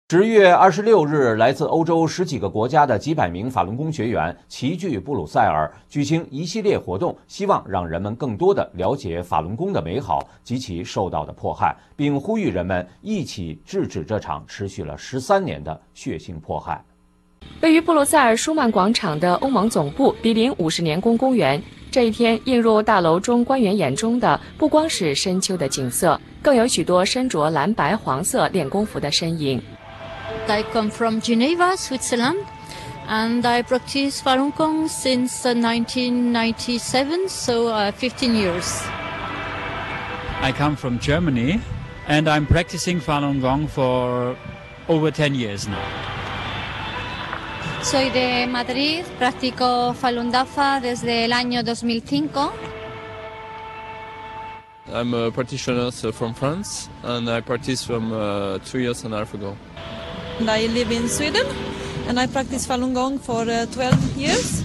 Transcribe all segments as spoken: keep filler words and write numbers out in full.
十月二十六日，来自欧洲十几个国家的几百名法轮功学员齐聚布鲁塞尔，举行一系列活动，希望让人们更多地了解法轮功的美好及其受到的迫害，并呼吁人们一起制止这场持续了十三年的血腥迫害。 位于布鲁塞尔舒曼广场的欧盟总部毗邻五十年宫公园，这一天映入大楼中官员眼中的不光是深秋的景色，更有许多身着蓝白黄色练功服的身影。 I come from Geneva, Switzerland, and I practice Falun Gong since uh, nineteen ninety-seven, so uh, fifteen years. I come from Germany, and I'm practicing Falun Gong for over ten years now. Soy de Madrid, practico Falun Dafa desde el año dos mil cinco. I'm a practitioner from France, and I practice from uh, two years and a half ago. And I live in Sweden, and I practice Falun Gong for uh, twelve years.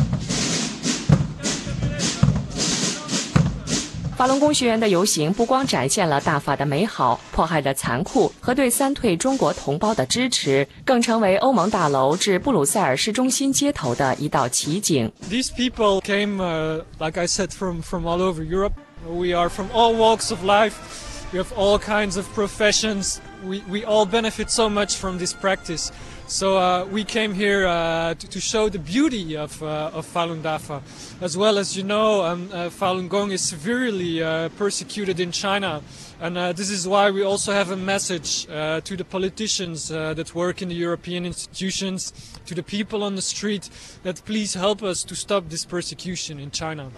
法轮功学员的游行不光展现了大法的美好、迫害的残酷和对三退中国同胞的支持，更成为欧盟大楼至布鲁塞尔市中心街头的一道奇景。 These people came, uh, like I said, from, from all over Europe. We are from all walks of life. We have all kinds of professions. We, we all benefit so much from this practice. So uh, we came here uh, to, to show the beauty of, uh, of Falun Dafa. As well as you know, um, uh, Falun Gong is severely uh, persecuted in China. And uh, this is why we also have a message uh, to the politicians uh, that work in the European institutions, to the people on the street, that please help us to stop this persecution in China.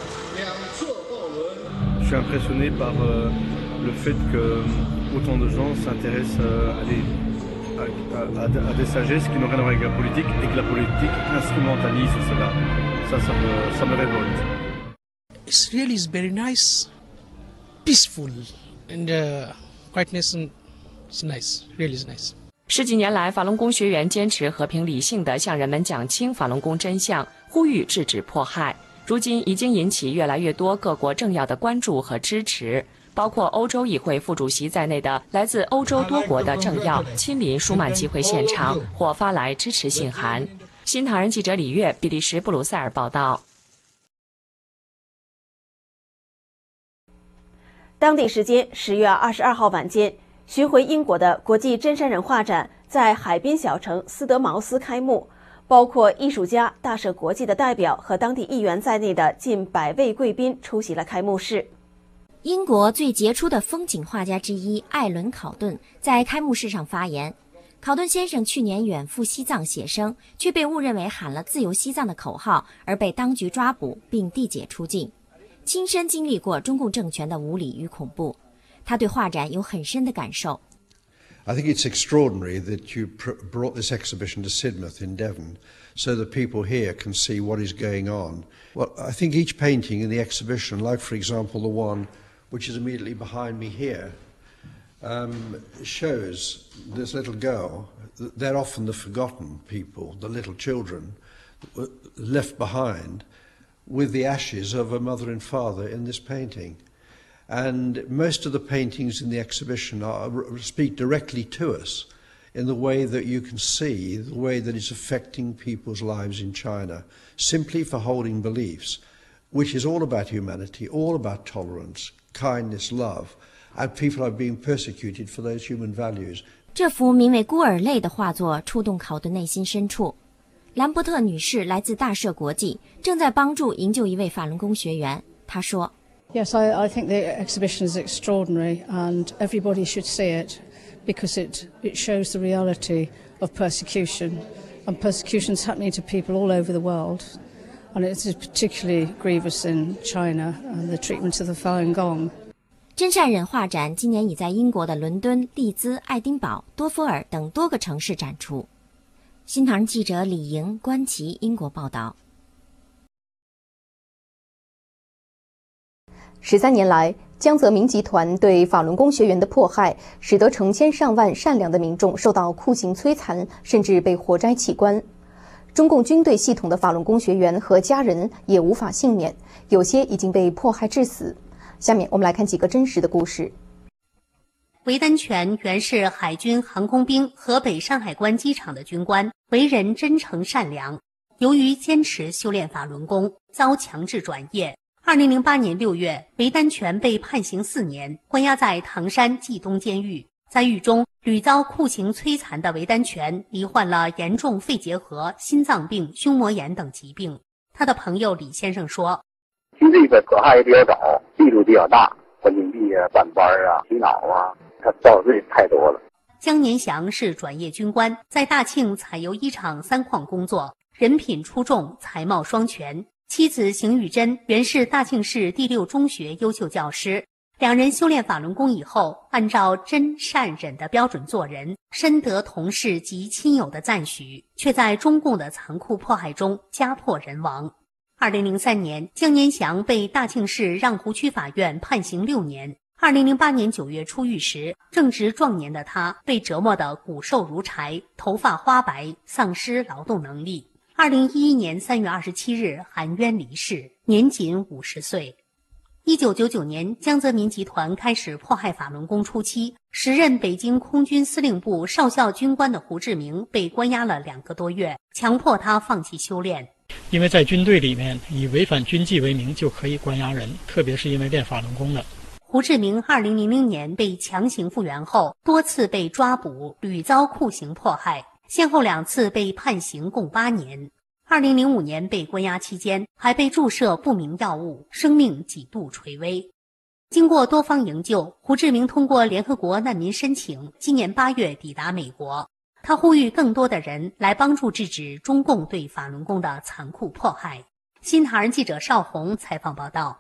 Je suis impressionné par euh, le fait que autant de gens s'intéressent à des, à, à, à des sagesses qui n'ont rien à voir avec la politique et que la politique instrumentalise cela. Ça, ça me, ça me révolte. It's really is very nice, peaceful, and uh, quietness and it's nice. Really is nice. 十几年来，法轮功学员坚持和平理性地向人们讲清法轮功真相，呼吁制止迫害。如今已经引起越来越多各国政要的关注和支持，包括欧洲议会副主席在内的来自欧洲多国的政要亲临舒曼集会现场或发来支持信函。新唐人记者李月，比利时布鲁塞尔报道。 当地时间十月二十二号晚间，巡回英国的国际真善人画展在海滨小城斯德茅斯开幕。包括艺术家、大社国际的代表和当地议员在内的近百位贵宾出席了开幕式。 英国最杰出的风景画家之一艾伦·考顿在开幕式上发言。考顿先生去年远赴西藏写生，却被误认为喊了自由西藏的口号，而被当局抓捕并递解出境。亲身经历过中共政权的无理与恐怖，他对画展有很深的感受。 I think it's extraordinary that you pr brought this exhibition to Sidmouth in Devon so that people here can see what is going on. Well, I think each painting in the exhibition, like for example the one which is immediately behind me here, um, shows this little girl. They're often the forgotten people, the little children left behind with the ashes of a mother and father in this painting. And most of the paintings in the exhibition are, speak directly to us in the way that you can see the way that it's affecting people's lives in China, simply for holding beliefs, which is all about humanity, all about tolerance, kindness, love, and people are being persecuted for those human values. 这幅名为《孤儿泪》的画作触动考顿内心深处。兰伯特女士来自大社国际，正在帮助营救一位法轮功学员。她说。 Yes, I, I think the exhibition is extraordinary and everybody should see it because it, it shows the reality of persecution, and persecution is happening to people all over the world, and it is particularly grievous in China and the treatment of the Falun Gong. 真善忍画展今年已在英国的伦敦、利兹、爱丁堡、多佛尔等多个城市展出。新唐人记者李莹、关琪英国报道。 十三年来，江泽民集团对法轮功学员的迫害，使得成千上万善良的民众受到酷刑摧残，甚至被活摘器官。中共军队系统的法轮功学员和家人也无法幸免，有些已经被迫害致死。下面我们来看几个真实的故事。 韦丹全原是海军航空兵河北山海关机场的军官，为人真诚善良。由于坚持修炼法轮功，遭强制转业。二零零八年六月，韦丹全被判刑四年，关押在唐山冀东监狱。在狱中屡遭酷刑摧残的韦丹全罹患了严重肺结核、心脏病、胸膜炎等疾病。他的朋友李先生说：“ 其实这个迫害也比较早，力度比较大，关禁闭啊、办班啊、洗脑啊，他遭的罪太多了。” 江年祥是转业军官，在大庆采油一厂三矿工作，人品出众，才貌双全。妻子邢玉珍原是大庆市第六中学优秀教师。两人修炼法轮功以后，按照真善忍的标准做人，深得同事及亲友的赞许，却在中共的残酷迫害中家破人亡。二零零三年，江年祥被大庆市让湖区法院判刑六年。二零零八年九月出狱时，正值壮年的他被折磨得骨瘦如柴，头发花白，丧失劳动能力。二零一一年三月二十七日含冤离世，年仅五十岁。一九九九年，江泽民集团开始迫害法轮功初期，时任北京空军司令部少校军官的胡志明被关押了两个多月，强迫他放弃修炼。 因为在军队里面，以违反军纪为名就可以关押人，特别是因为练法轮功的。 胡志明二零零零年被强行复员后，多次被抓捕，屡遭酷刑迫害，先后两次被判刑共八年。二零零五年被关押期间，还被注射不明药物，生命几度垂危。经过多方营救，胡志明通过联合国难民申请，今年八月抵达美国。他呼吁更多的人来帮助制止中共对法轮功的残酷迫害。新唐人记者邵红采访报道。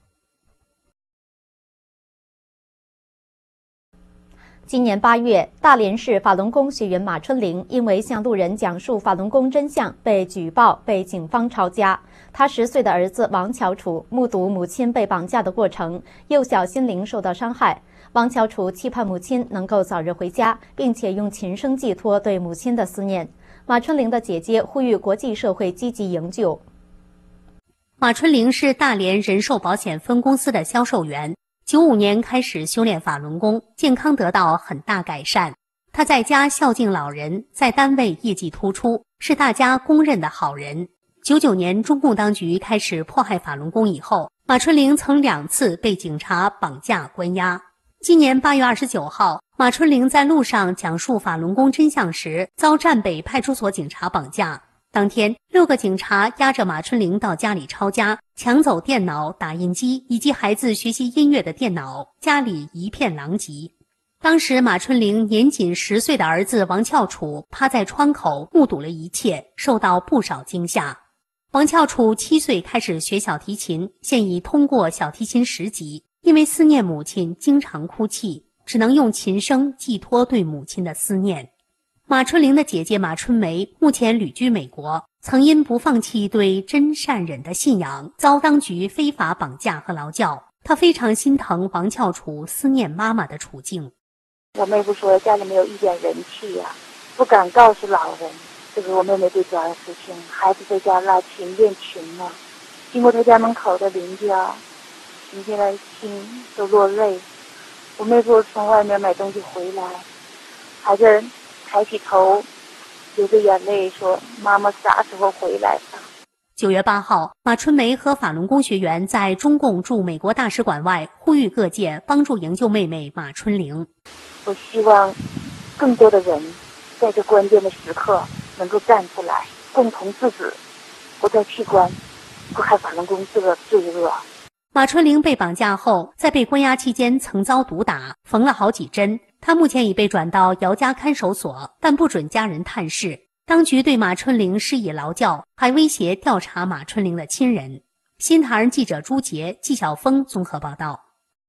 今年八月，大连市法轮功学员马春玲因为向路人讲述法轮功真相被举报，被警方抄家。他十岁的儿子王乔楚目睹母亲被绑架的过程，幼小心灵受到伤害。王乔楚期盼母亲能够早日回家，并且用琴声寄托对母亲的思念。马春玲的姐姐呼吁国际社会积极营救。 马春玲是大连人寿保险分公司的销售员。九五年开始修炼法轮功，健康得到很大改善。他在家孝敬老人，在单位业绩突出，是大家公认的好人。九九年，中共当局开始迫害法轮功以后，马春玲曾两次被警察绑架关押。今年八月二十九号，马春玲在路上讲述法轮功真相时，遭站北派出所警察绑架。当天，六个警察押着马春玲到家里抄家，抢走电脑、打印机以及孩子学习音乐的电脑，家里一片狼藉。当时，马春玲年仅十岁的儿子王翘楚趴在窗口目睹了一切，受到不少惊吓。王翘楚七岁开始学小提琴，现已通过小提琴十级，因为思念母亲，经常哭泣，只能用琴声寄托对母亲的思念。马春玲的姐姐马春梅目前旅居美国，曾因不放弃对真善忍的信仰，遭当局非法绑架和劳教。她非常心疼王翘楚思念妈妈的处境。 我妹夫说家里没有一点人气呀、啊，不敢告诉老人，这是我妹妹最主要的事情。孩子在家拉琴练琴呢，经过他家门口的邻家，听见了心都落泪。我妹夫从外面买东西回来，孩子抬起头，流着眼泪说：“妈妈啥时候回来的？” 九月八号，马春梅和法轮功学员在中共驻美国大使馆外呼吁各界帮助营救妹妹马春玲。 我希望更多的人在这关键的时刻能够站出来，共同制止不再器官迫害法轮功这个罪恶。 马春玲被绑架后，在被关押期间曾遭毒打，缝了好几针。他目前已被转到姚家看守所，但不准家人探视。当局对马春玲施以劳教，还威胁调查马春玲的亲人。新唐人记者朱杰、纪晓峰综合报道。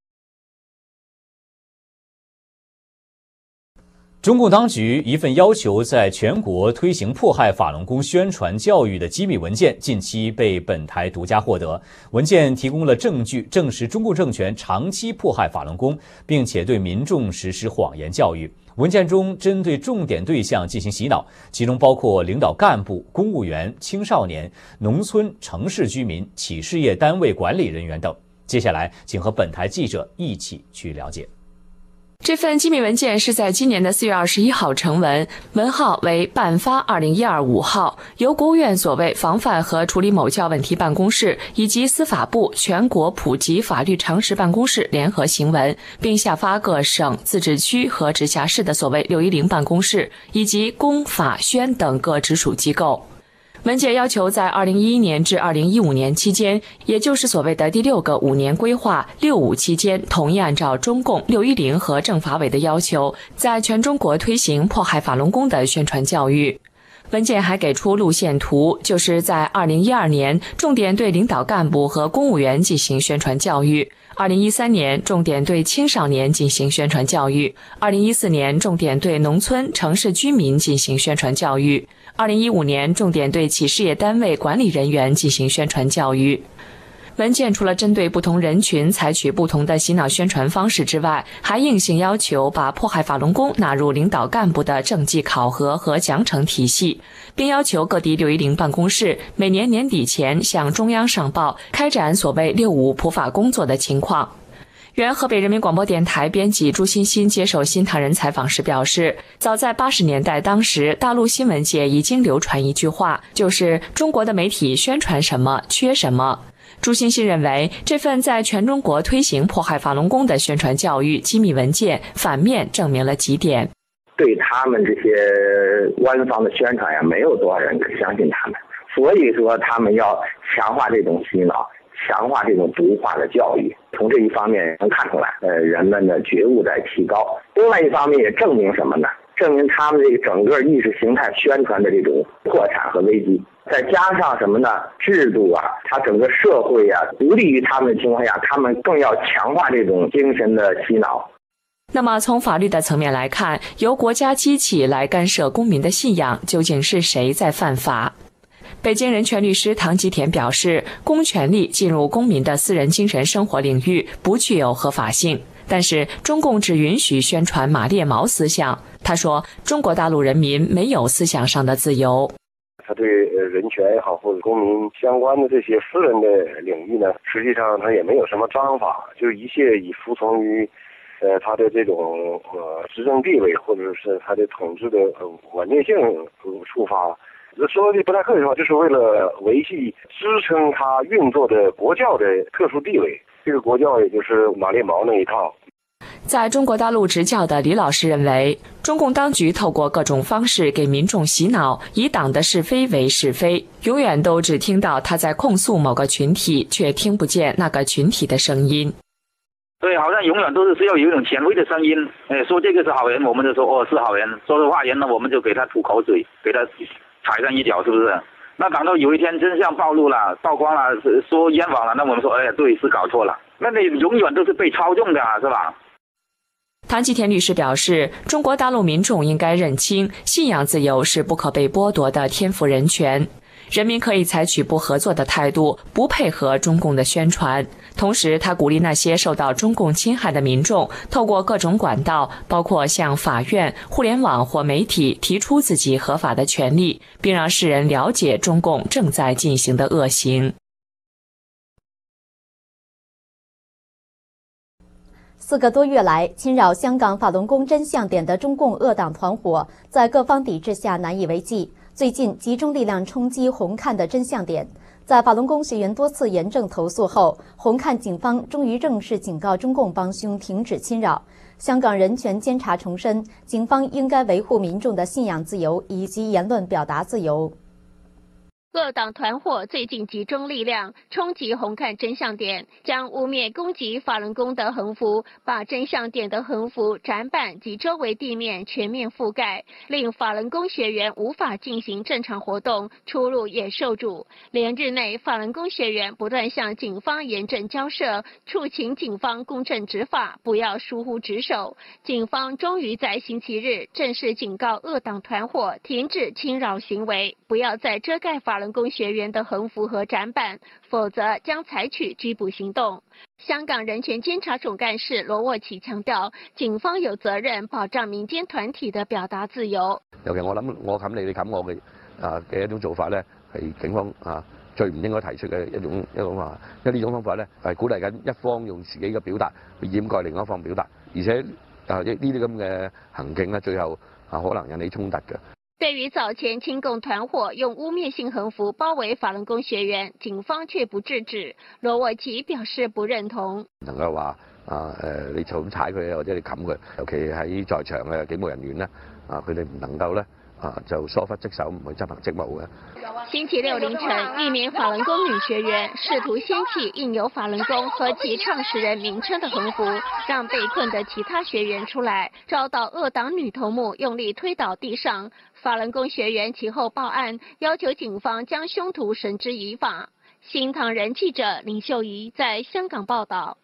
中共当局一份要求在全国推行迫害法轮功宣传教育的机密文件，近期被本台独家获得。文件提供了证据，证实中共政权长期迫害法轮功，并且对民众实施谎言教育。文件中针对重点对象进行洗脑，其中包括领导干部、公务员、青少年、农村、城市居民、企事业单位管理人员等。接下来，请和本台记者一起去了解。 这份机密文件是在今年的四月二十一号成文，文号为办发二零一二五号，由国务院所谓防范和处理某教问题办公室以及司法部全国普及法律常识办公室联合行文，并下发各省、自治区和直辖市的所谓六一零办公室以及公、法、宣等各直属机构。文件要求在二零一一年至二零一五年期间，也就是所谓的第六个五年规划“六五”期间，统一按照中共六一零和政法委的要求，在全中国推行迫害法轮功的宣传教育。文件还给出路线图，就是在二零一二年重点对领导干部和公务员进行宣传教育，二零一三年重点对青少年进行宣传教育，二零一四年重点对农村城市居民进行宣传教育，二零一五年重点对企事业单位管理人员进行宣传教育。文件除了针对不同人群采取不同的洗脑宣传方式之外，还硬性要求把迫害法轮功纳入领导干部的政绩考核和奖惩体系，并要求各地六一零办公室每年年底前向中央上报开展所谓六五普法工作的情况。原河北人民广播电台编辑朱欣欣接受新唐人采访时表示，早在八十年代，当时大陆新闻界已经流传一句话，就是中国的媒体宣传什么缺什么。朱欣欣认为，这份在全中国推行迫害法轮功的宣传教育机密文件，反面证明了几点。 对他们这些官方的宣传呀，没有多少人相信他们，所以说他们要强化这种洗脑，强化这种毒化的教育。从这一方面能看出来，呃，人们的觉悟在提高。另外一方面也证明什么呢？证明他们这个整个意识形态宣传的这种破产和危机。再加上什么呢？制度啊，它整个社会啊，不利于他们的情况下，他们更要强化这种精神的洗脑。 那么从法律的层面来看，由国家机器来干涉公民的信仰，究竟是谁在犯法？北京人权律师唐吉田表示，公权力进入公民的私人精神生活领域不具有合法性，但是中共只允许宣传马列毛思想。他说，中国大陆人民没有思想上的自由。 他对人权也好，或者公民相关的这些私人的领域呢，实际上他也没有什么章法，就是一切以服从于呃他的这种呃执政地位，或者是他的统治的呃稳定性出发。说的不太客气的话，就是为了维系支撑他运作的国教的特殊地位。这个国教也就是马列毛那一套。 在中国大陆执教的李老师认为，中共当局透过各种方式给民众洗脑，以党的是非为是非，永远都只听到他在控诉某个群体，却听不见那个群体的声音。 对，好像永远都是只有有一种权威的声音，哎，说这个是好人，我们就说哦是好人；说是坏人呢，我们就给他吐口水，给他踩上一脚，是不是？那等到有一天真相暴露了、曝光了、说冤枉了，那我们说，哎，对，是搞错了。那你永远都是被操纵的啊，是吧？ 唐吉田律师表示，中国大陆民众应该认清，信仰自由是不可被剥夺的天赋人权。人民可以采取不合作的态度，不配合中共的宣传。同时，他鼓励那些受到中共侵害的民众，透过各种管道，包括向法院、互联网或媒体提出自己合法的权利，并让世人了解中共正在进行的恶行。 四个多月来，侵扰香港法轮功真相点的中共恶党团伙，在各方抵制下难以为继。最近集中力量冲击红磡的真相点，在法轮功学员多次严正投诉后，红磡警方终于正式警告中共帮凶停止侵扰。香港人权监察重申，警方应该维护民众的信仰自由以及言论表达自由。 各党团伙最近集中力量冲击红磡真相点，将污蔑攻击法轮功的横幅，把真相点的横幅、展板及周围地面全面覆盖，令法轮功学员无法进行正常活动，出入也受阻。连日内，法轮功学员不断向警方严正交涉，促请警方公正执法，不要疏忽职守。警方终于在星期日正式警告恶党团伙停止侵扰行为，不要再遮盖法轮功学员的横幅和展板，否则将采取拘捕行動。香港人權監察總幹事羅沃奇強調，警方有責任保障民間團體的表達自由。 尤其我諗我冚你，你冚我嘅啊嘅一種做法咧，係警方啊最唔應該提出嘅一種一種話，因為呢種方法咧係鼓勵緊一方用自己嘅表達去掩蓋另一方表達，而且啊呢啲咁嘅行徑咧，最後啊可能引起衝突嘅。 对于早前亲共团伙用污蔑性横幅包围法轮功学员，警方却不制止，羅維奇表示不認同。 能夠話啊誒，你就咁踩佢或者你冚佢，尤其喺在場嘅警務人員咧，啊佢哋唔能夠咧啊就疏忽職守，唔去執行職務嘅。 星期六凌晨，一名法轮功女学员试图掀起印有法轮功和其创始人名称的横幅，让被困的其他学员出来，遭到恶党女头目用力推倒地上。法轮功学员其后报案，要求警方将凶徒绳之以法。新唐人记者林秀仪在香港报道。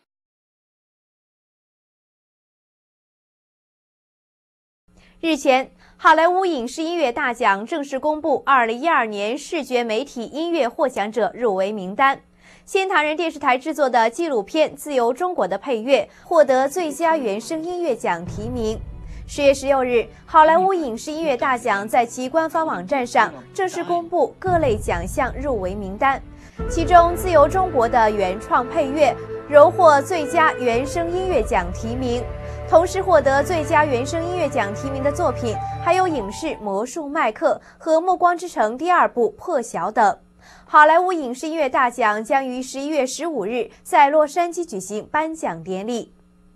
日前，好莱坞影视音乐大奖正式公布二零一二年视觉媒体音乐获奖者入围名单。新唐人电视台制作的纪录片《自由中国》的配乐获得最佳原声音乐奖提名。十月十六日，好莱坞影视音乐大奖在其官方网站上正式公布各类奖项入围名单，其中《自由中国》的原创配乐荣获最佳原声音乐奖提名。同时获得最佳原声音乐奖提名的作品还有影视《魔术麦克》和《暮光之城》第二部《破晓》等。好莱坞影视音乐大奖将于十一月十五日在洛杉矶举行颁奖典礼。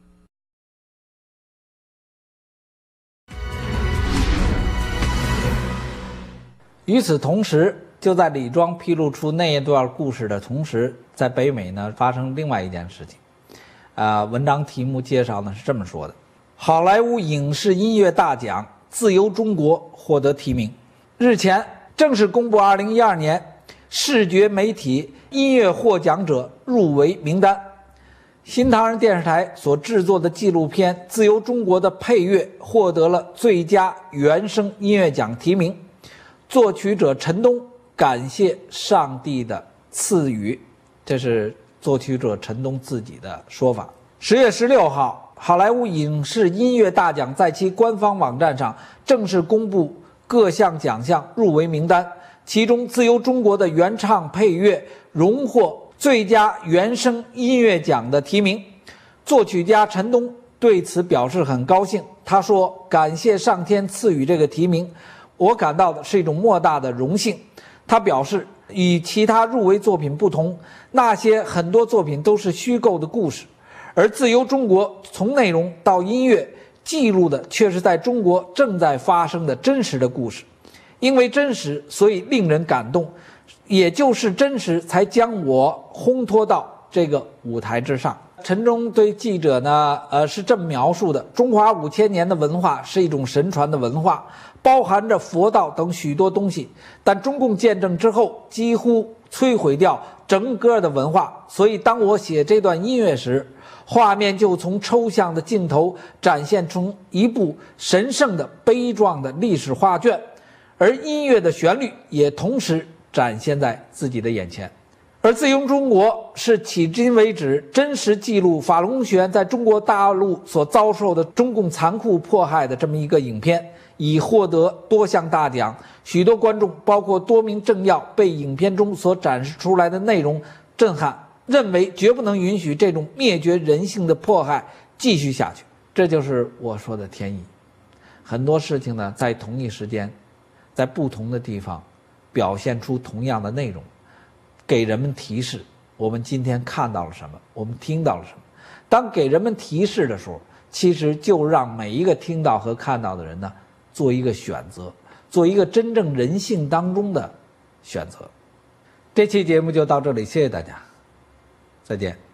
与此同时，就在李庄披露出那一段故事的同时，在北美呢发生另外一件事情。啊，文章题目介绍呢是这么说的：好莱坞影视音乐大奖《自由中国》获得提名。日前正式公布二零一二年视觉媒体音乐获奖者入围名单。新唐人电视台所制作的纪录片《自由中国》的配乐获得了最佳原声音乐奖提名。作曲者陈东感谢上帝的赐予，这是作曲者陈东自己的说法。十月十六号，好莱坞影视音乐大奖在其官方网站上正式公布各项奖项入围名单，其中《自由中国》的原唱配乐荣获最佳原声音乐奖的提名。作曲家陈东对此表示很高兴，他说：“感谢上天赐予这个提名，我感到的是一种莫大的荣幸。”他表示，与其他入围作品不同，那些很多作品都是虚构的故事，而《自由中国》从内容到音乐记录的却是在中国正在发生的真实的故事。因为真实，所以令人感动，也就是真实才将我烘托到这个舞台之上。陈忠对记者呢，呃，是这么描述的：中华五千年的文化是一种神传的文化，包含着佛道等许多东西，但中共建政之后几乎摧毁掉整个的文化。所以当我写这段音乐时，画面就从抽象的镜头展现出一部神圣的悲壮的历史画卷，而音乐的旋律也同时展现在自己的眼前。而《自由中国》是迄今为止真实记录法轮功学员在中国大陆所遭受的中共残酷迫害的这么一个影片，已获得多项大奖。许多观众，包括多名政要，被影片中所展示出来的内容震撼，认为绝不能允许这种灭绝人性的迫害继续下去。这就是我说的天意。很多事情呢，在同一时间，在不同的地方表现出同样的内容，给人们提示我们今天看到了什么，我们听到了什么。当给人们提示的时候，其实就让每一个听到和看到的人呢，做一个选择，做一个真正人性当中的选择。这期节目就到这里，谢谢大家，再见。